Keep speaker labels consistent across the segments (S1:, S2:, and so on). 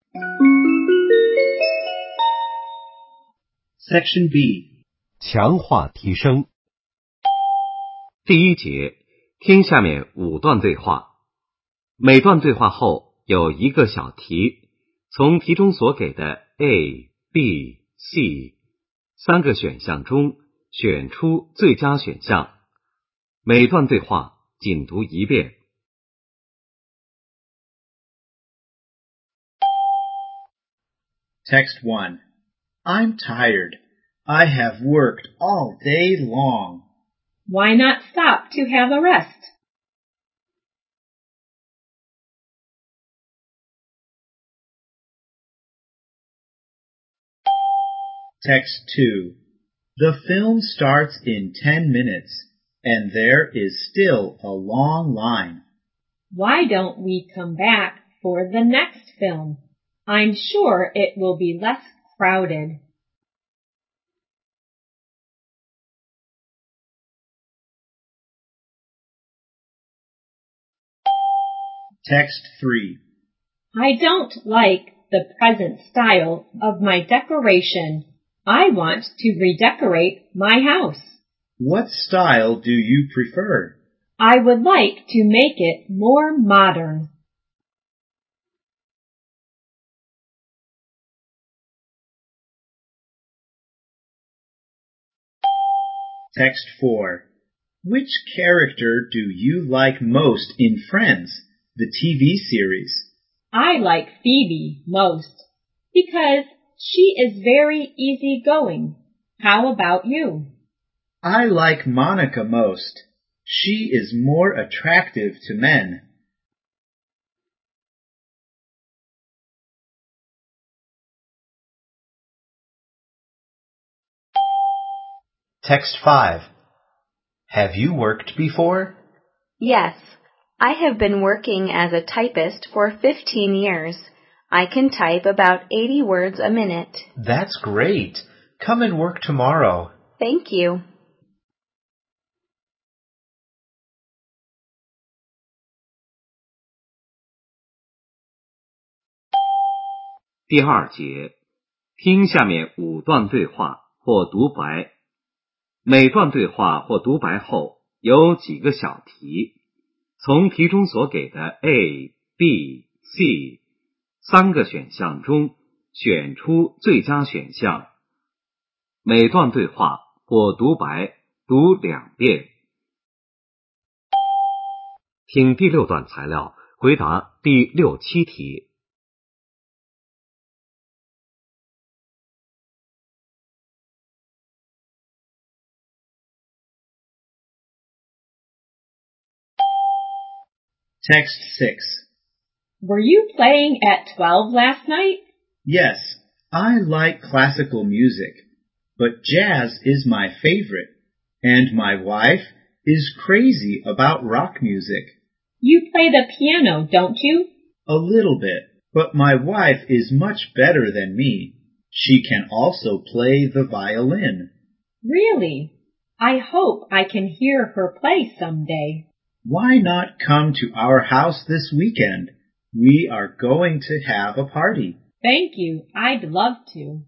S1: Section B.
S2: 强化提升。
S3: 第一节，听下面5段对话。每段对话后有一个小题，从题中所给的 A、B、C 3个选项中选出最佳选项。每段对话仅读一遍。
S1: Text 1. I'm tired. I have worked all day long.
S4: Why not stop to have a rest?
S1: Text 2. The film starts in 10 minutes, and there is still a long line.
S4: Why don't we come back for the next film? I'm sure it will be less crowded.
S1: Text 3.
S4: I don't like the present style of my decoration. I want to redecorate my house.
S1: What style do you prefer?
S4: I would like to make it more modern.
S1: Text 4. Which character do you like most in Friends, the TV series?
S4: I like Phoebe most because she is very easygoing. How about you?
S1: I like Monica most. She is more attractive to men.
S2: Text 5. Have you worked before?
S5: Yes, I have been working as a typist for 15 years. I can type about 80 words a minute.
S2: That's great. Come and work tomorrow.
S5: Thank you.
S3: 第二节，听下面5段对话或独白。每段对话或独白后有几个小题，从题中所给的 A、B、C 3个选项中选出最佳选项。每段对话或独白读2遍。听第6段材料，回答第6、7题。
S1: Text 6.
S4: Were you playing at 12 last night?
S1: Yes, I like classical music, but jazz is my favorite, and my wife is crazy about rock music.
S4: You play the piano, don't you?
S1: A little bit, but my wife is much better than me. She can also play the violin.
S4: Really? I hope I can hear her play someday.
S1: Why not come to our house this weekend? We are going to have a party.
S4: Thank you. I'd love to.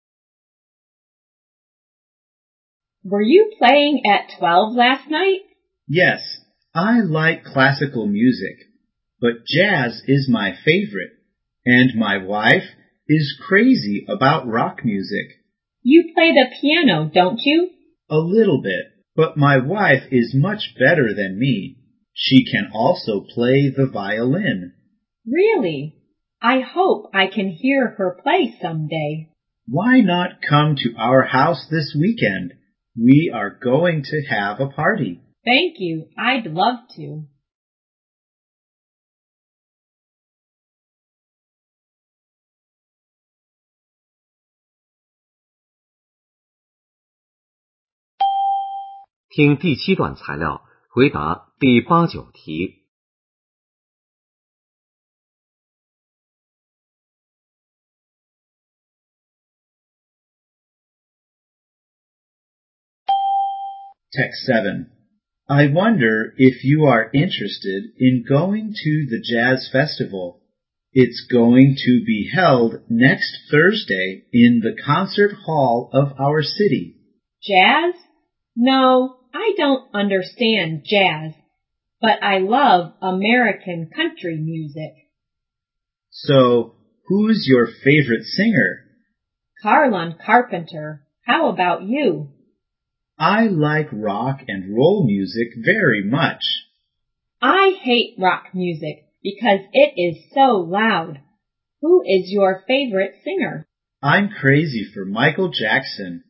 S4: Were you playing at 12 last night?
S1: Yes, I like classical music, but jazz is my favorite, and my wife is crazy about rock music.
S4: You play the piano, don't you?
S1: A little bit, but my wife is much better than me. She can also play the violin.
S4: Really? I hope I can hear her play someday.
S1: Why not come to our house this weekend? We are going to have a party.
S4: Thank you. I'd love to.
S3: 听第7段材料，回答第8、9题。
S1: Text 7. I wonder if you are interested in going to the jazz festival. It's going to be held next Thursday in the concert hall of our city.
S4: Jazz? No, I don't understand jazz, but I love American country music.
S1: So, who's your favorite singer?
S4: Carlin Carpenter. How about you?
S1: I like rock and roll music very much.
S4: I hate rock music because it is so loud. Who is your favorite singer?
S1: I'm crazy for Michael Jackson.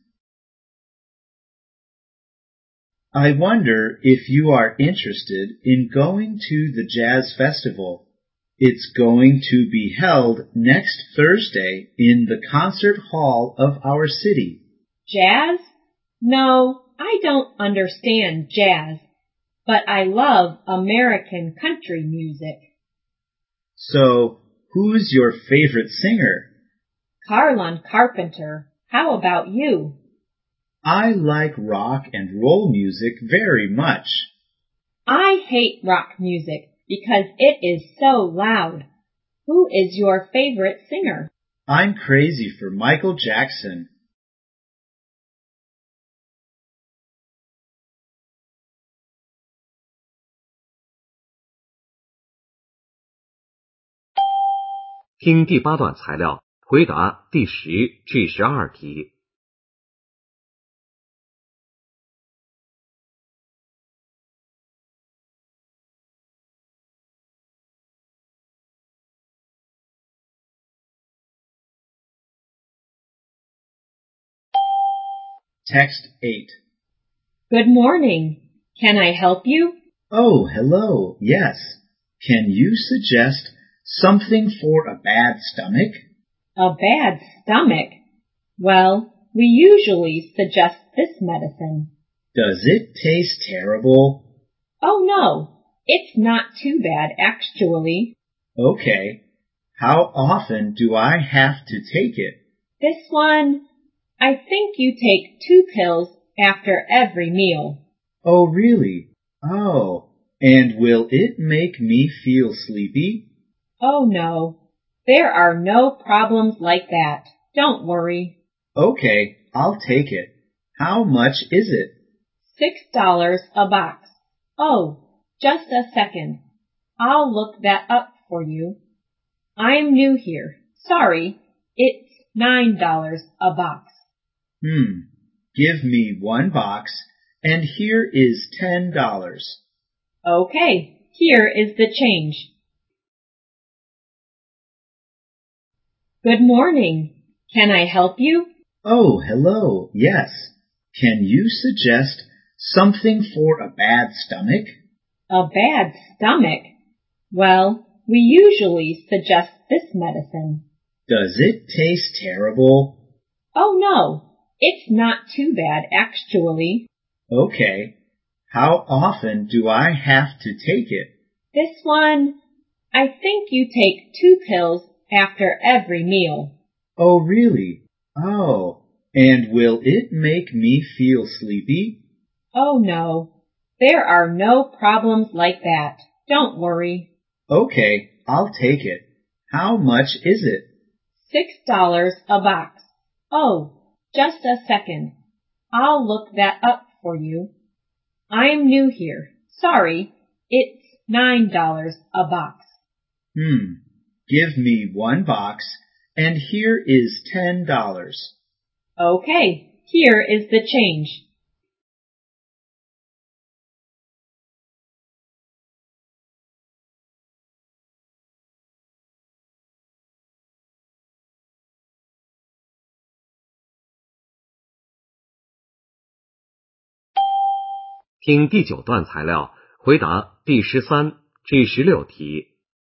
S1: I wonder if you are interested in going to the Jazz Festival. It's going to be held next Thursday in the concert hall of our city.
S4: Jazz? No, I don't understand jazz, but I love American country music.
S1: So, who's your favorite singer?
S4: Carlin Carpenter. How about you?
S1: I like rock and roll music very much.
S4: I hate rock music because it is so loud. Who is your favorite singer?
S1: I'm crazy for Michael Jackson.
S3: 《听第8段材料，回答第10至12题。
S1: Text 8.
S4: Good morning. Can I help you?
S1: Oh, hello. Yes. Can you suggest something for a bad stomach?
S4: A bad stomach? Well, we usually suggest this medicine.
S1: Does it taste terrible?
S4: Oh no, it's not too bad actually.
S1: Okay. How often do I have to take it?
S4: This one, I think you take 2 pills after every meal.
S1: Oh, really? Oh, and will it make me feel sleepy?
S4: Oh no, there are no problems like that. Don't worry.
S1: Okay, I'll take it. How much is it?
S4: $6 a box. Oh, just a second. I'll look that up for you. I'm new here. Sorry, it's $9 a box.
S1: Give me 1 box, and here is $10.
S4: Okay, here is the change. Good morning. Can I help you?
S1: Oh, hello. Yes. Can you suggest something for a bad stomach?
S4: A bad stomach? Well, we usually suggest this medicine.
S1: Does it taste terrible?
S4: Oh no, it's not too bad actually.
S1: Okay. How often do I have to take it?
S4: This one, I think you take 2 pills after every meal.
S1: Oh, really? Oh, and will it make me feel sleepy?
S4: Oh no, there are no problems like that. Don't worry.
S1: Okay, I'll take it. How much is it?
S4: $6 a box. Oh, just a second. I'll look that up for you. I'm new here. Sorry, it's $9 a box.
S1: Give me 1 box, and here is $10.
S4: Okay, here is the change.
S3: 听第9段材料，回答第13至16题。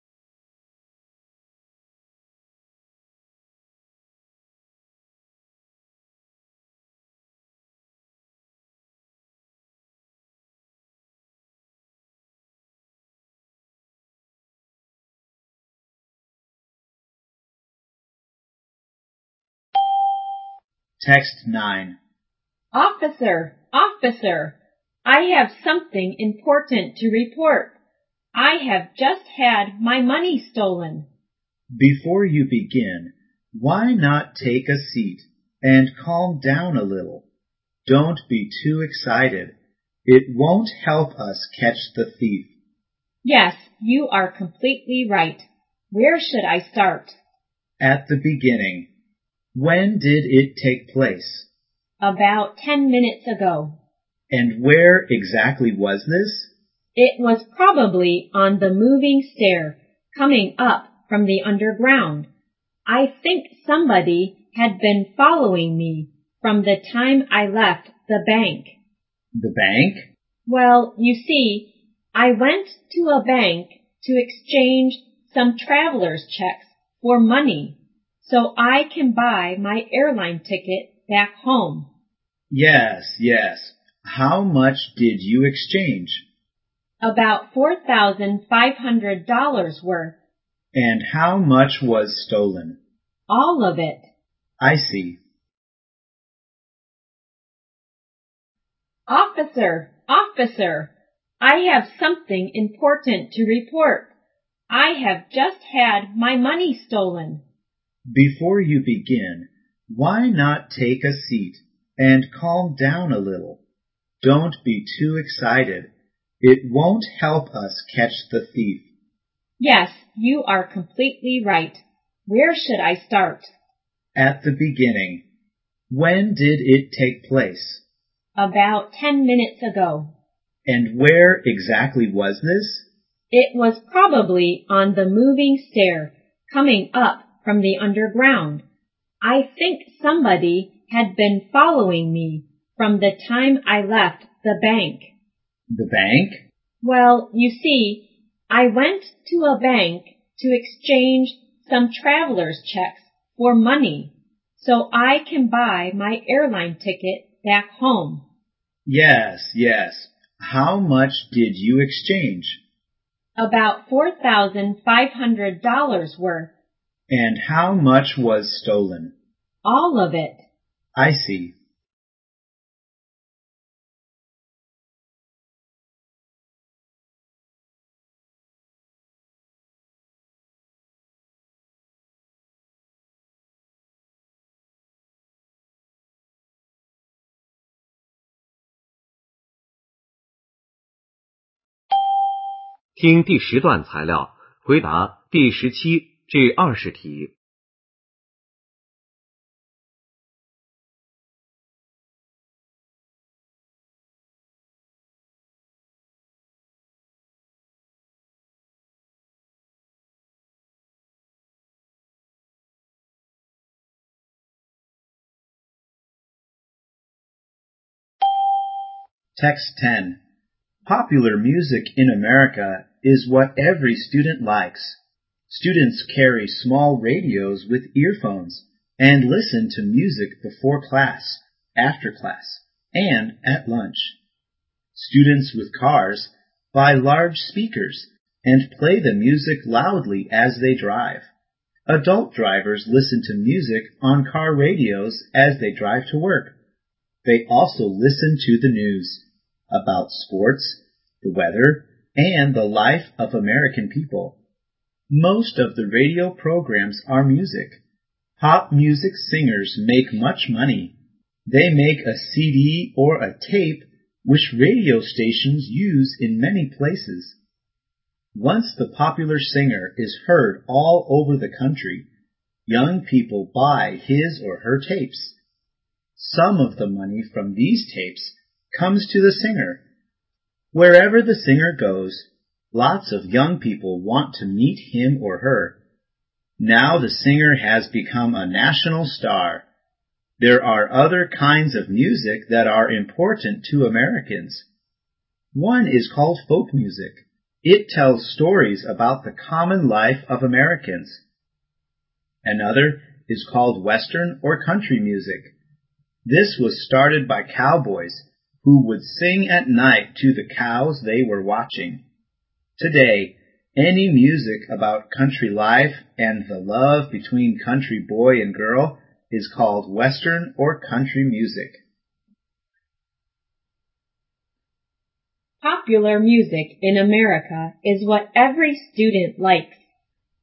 S1: Text 9.
S4: Officer, officer, I have something important to report. I have just had my money stolen.
S1: Before you begin, why not take a seat and calm down a little? Don't be too excited. It won't help us catch the thief.
S4: Yes, you are completely right. Where should I start?
S1: At the beginning. When did it take place?
S4: About 10 minutes ago.
S1: And where exactly was this?
S4: It was probably on the moving stair coming up from the underground. I think somebody had been following me from the time I left the bank.
S1: The bank?
S4: Well, you see, I went to a bank to exchange some traveler's checks for money so I can buy my airline ticket back home.
S1: Yes. How much did you exchange?
S4: About $4,500 worth.
S1: And how much was stolen?
S4: All of it.
S1: I see.
S4: Officer! I have something important to report. I have just had my money stolen.
S1: Before you begin, why not take a seat and calm down a little? Don't be too excited. It won't help us catch the thief.
S4: Yes, you are completely right. Where should I start?
S1: At the beginning. When did it take place?
S4: About 10 minutes ago.
S1: And where exactly was this?
S4: It was probably on the moving stair coming up from the underground. I think somebody had been following me from the time I left the bank.
S1: The bank?
S4: Well, you see, I went to a bank to exchange some traveler's checks for money so I can buy my airline ticket back home.
S1: Yes. How much did you exchange?
S4: About $4,500 worth.
S1: And how much was stolen?
S4: All of it.
S1: I see.
S3: 听第10段材料，回答第17至20题。
S1: Text 10. Popular music in America is what every student likes. Students carry small radios with earphones and listen to music before class, after class, and at lunch. Students with cars buy large speakers and play the music loudly as they drive. Adult drivers listen to music on car radios as they drive to work. They also listen to the news about sports, the weather, and the life of American people. Most of the radio programs are music. Pop music singers make much money. They make a CD or a tape which radio stations use in many places. Once the popular singer is heard all over the country, young people buy his or her tapes. Some of the money from these tapes comes to the singer. Wherever the singer goes, lots of young people want to meet him or her. Now the singer has become a national star. There are other kinds of music that are important to Americans. One is called folk music. It tells stories about the common life of Americans. Another is called Western or country music. This was started by cowboys who would sing at night to the cows they were watching. Today, any music about country life and the love between country boy and girl is called Western or country music.
S4: Popular music in America is what every student likes.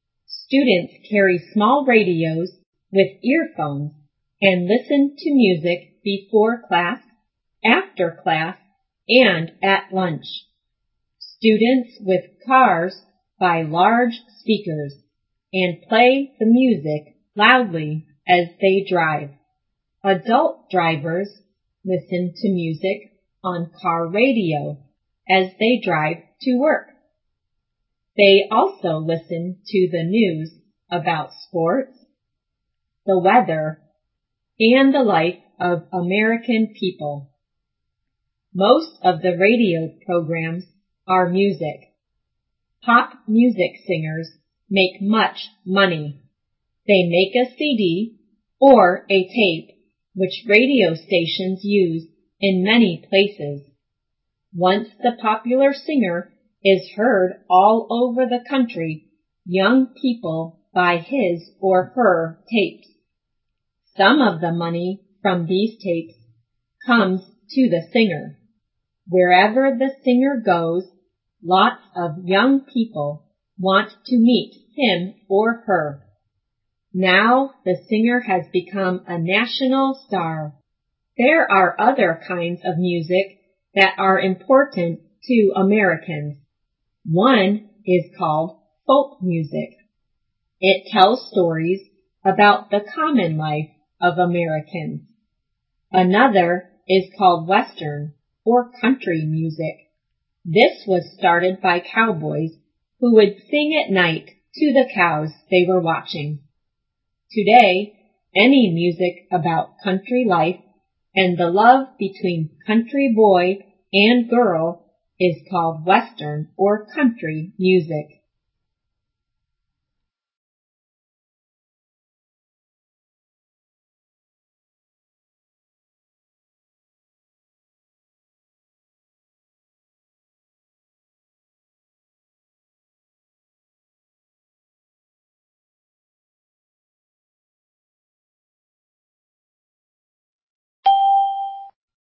S4: Students carry small radios with earphones and listen to music before class, after class, and at lunch. Students with cars buy large speakers and play the music loudly as they drive. Adult drivers listen to music on car radio as they drive to work. They also listen to the news about sports, the weather, and the life of American people. Most of the radio programs are music. Pop music singers make much money. They make a CD or a tape, which radio stations use in many places. Once the popular singer is heard all over the country, young people buy his or her tapes. Some of the money from these tapes comes to the singer. Wherever the singer goes, lots of young people want to meet him or her. Now the singer has become a national star. There are other kinds of music that are important to Americans. One is called folk music. It tells stories about the common life of Americans. Another is called Western or country music. This was started by cowboys who would sing at night to the cows they were watching. Today, any music about country life and the love between country boy and girl is called Western or country music.